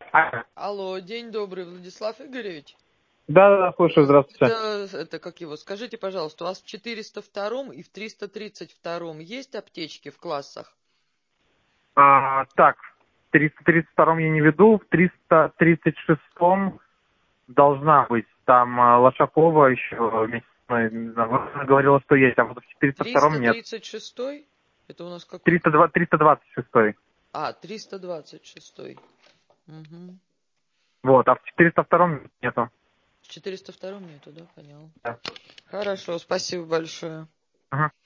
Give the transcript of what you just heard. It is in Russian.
Алло, день добрый, Владислав Игоревич. Да, слушаю, здравствуйте. Это как его? Скажите, пожалуйста, у вас в 402 и в 332 есть аптечки в классах? Так, в 332 я не веду, в 336 должна быть. Там Лошакова еще вместе со мной, не знаю, она говорила, что есть, а вот в 402 нет. 336? Это у нас какой? 326. 326. Угу. Вот, а в 402 нету. В 402 нету, да, понял. Да. Хорошо, спасибо большое. Ага.